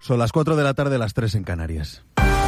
Son las 4 de la tarde, las 3 en Canarias.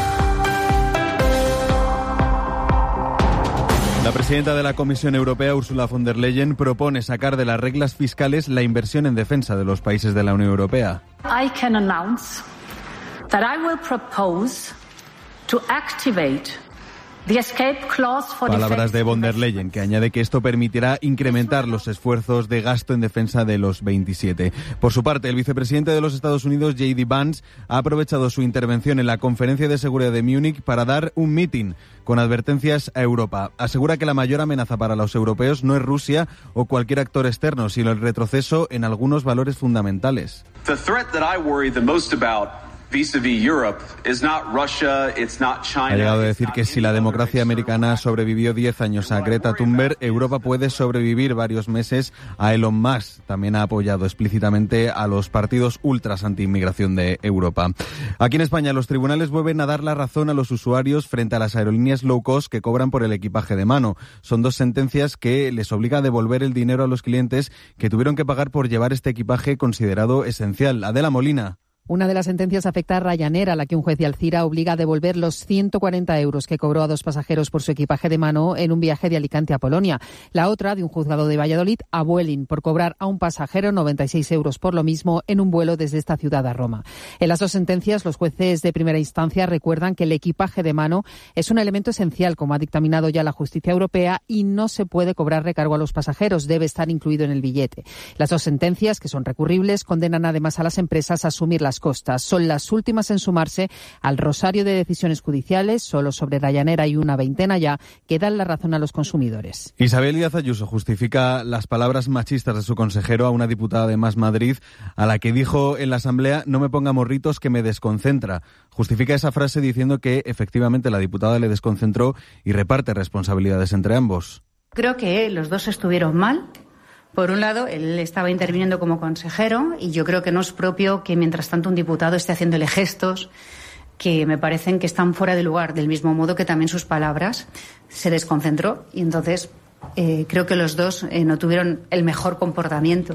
La presidenta de la Comisión Europea, Ursula von der Leyen, propone sacar de las reglas fiscales la inversión en defensa de los países de la Unión Europea. I can announce that I will propose to activate the escape clause for Palabras de von der Leyen, que añade que esto permitirá incrementar los esfuerzos de gasto en defensa de los 27. Por su parte, el vicepresidente de los Estados Unidos, J.D. Vance, ha aprovechado su intervención en la Conferencia de Seguridad de Múnich para dar un mitin con advertencias a Europa. Asegura que la mayor amenaza para los europeos no es Rusia o cualquier actor externo, sino el retroceso en algunos valores fundamentales. The threat that I worry the most about vis-a-vis Europe is not Russia, it's not China. Ha llegado a decir que si la democracia americana sobrevivió 10 años a Greta Thunberg, Europa puede sobrevivir varios meses a Elon Musk. También ha apoyado explícitamente a los partidos ultras anti-inmigración de Europa. Aquí en España, los tribunales vuelven a dar la razón a los usuarios frente a las aerolíneas low cost que cobran por el equipaje de mano. Son 2 sentencias que les obliga a devolver el dinero a los clientes que tuvieron que pagar por llevar este equipaje considerado esencial. Adela Molina. Una de las sentencias afecta a Ryanair, a la que un juez de Alcira obliga a devolver los 140 euros que cobró a 2 pasajeros por su equipaje de mano en un viaje de Alicante a Polonia. La otra, de un juzgado de Valladolid, a Vueling, por cobrar a un pasajero 96 euros por lo mismo en un vuelo desde esta ciudad a Roma. En las 2 sentencias, los jueces de primera instancia recuerdan que el equipaje de mano es un elemento esencial, como ha dictaminado ya la justicia europea, y no se puede cobrar recargo a los pasajeros, debe estar incluido en el billete. Las 2 sentencias, que son recurribles, condenan además a las empresas a asumir las costas. Son las últimas en sumarse al rosario de decisiones judiciales. Solo sobre Ryanair hay una veintena ya que dan la razón a los consumidores. Isabel Díaz Ayuso justifica las palabras machistas de su consejero a una diputada de Más Madrid, a la que dijo en la Asamblea: no me ponga morritos que me desconcentra. Justifica esa frase diciendo que efectivamente la diputada le desconcentró y reparte responsabilidades entre ambos. Creo que los dos estuvieron mal. Por un lado, él estaba interviniendo como consejero y yo creo que no es propio que mientras tanto un diputado esté haciéndole gestos que me parecen que están fuera de lugar, del mismo modo que también sus palabras. Se desconcentró y entonces creo que los dos no tuvieron el mejor comportamiento.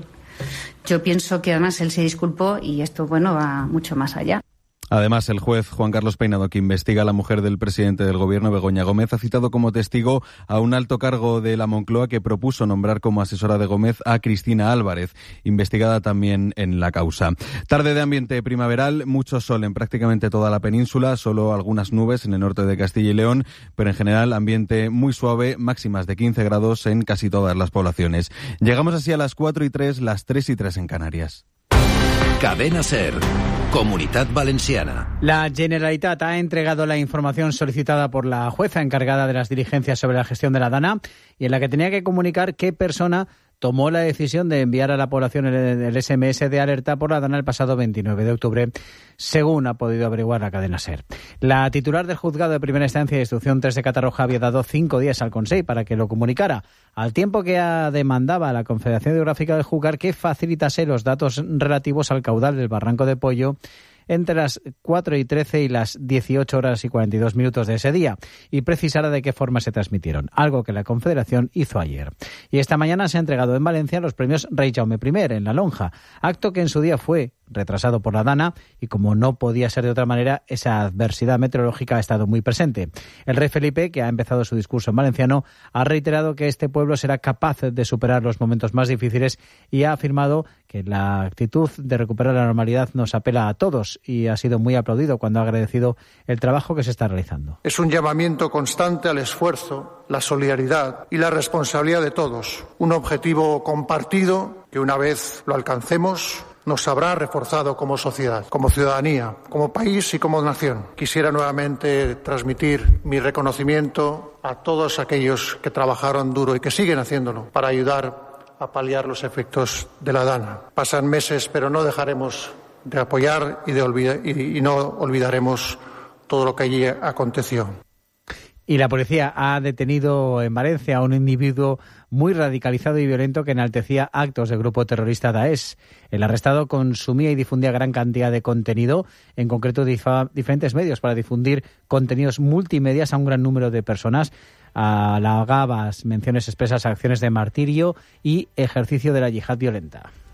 Yo pienso que además él se disculpó y esto, va mucho más allá. Además, el juez Juan Carlos Peinado, que investiga a la mujer del presidente del Gobierno, Begoña Gómez, ha citado como testigo a un alto cargo de la Moncloa que propuso nombrar como asesora de Gómez a Cristina Álvarez, investigada también en la causa. Tarde de ambiente primaveral, mucho sol en prácticamente toda la península, solo algunas nubes en el norte de Castilla y León, pero en general ambiente muy suave, máximas de 15 grados en casi todas las poblaciones. Llegamos así a las 4:03, las 3:03 en Canarias. Cadena SER. Comunitat Valenciana. La Generalitat ha entregado la información solicitada por la jueza encargada de las diligencias sobre la gestión de la Dana y en la que tenía que comunicar qué persona tomó la decisión de enviar a la población el SMS de alerta por la Dana el pasado 29 de octubre, según ha podido averiguar la cadena SER. La titular del Juzgado de Primera Instancia de Instrucción 3 de Catarroja había dado 5 días al Consell para que lo comunicara, al tiempo que demandaba a la Confederación Hidrográfica del Júcar que facilitase los datos relativos al caudal del Barranco de Pollo entre las 4:13 y las 18:42 de ese día y precisara de qué forma se transmitieron, algo que la Confederación hizo ayer. Y esta mañana se ha entregado en Valencia los premios Rey Jaume I en La Lonja, acto que en su día fue retrasado por la Dana y, como no podía ser de otra manera, esa adversidad meteorológica ha estado muy presente. El rey Felipe, que ha empezado su discurso en valenciano, ha reiterado que este pueblo será capaz de superar los momentos más difíciles y ha afirmado que la actitud de recuperar la normalidad nos apela a todos y ha sido muy aplaudido cuando ha agradecido el trabajo que se está realizando. Es un llamamiento constante al esfuerzo, la solidaridad y la responsabilidad de todos. Un objetivo compartido que, una vez lo alcancemos, nos habrá reforzado como sociedad, como ciudadanía, como país y como nación. Quisiera nuevamente transmitir mi reconocimiento a todos aquellos que trabajaron duro y que siguen haciéndolo para ayudar a paliar los efectos de la Dana. Pasan meses, pero no dejaremos de apoyar y no olvidaremos todo lo que allí aconteció. Y la policía ha detenido en Valencia a un individuo muy radicalizado y violento que enaltecía actos del grupo terrorista Daesh. El arrestado consumía y difundía gran cantidad de contenido, en concreto diferentes medios para difundir contenidos multimedias a un gran número de personas. Halagaba menciones expresas a acciones de martirio y ejercicio de la yihad violenta.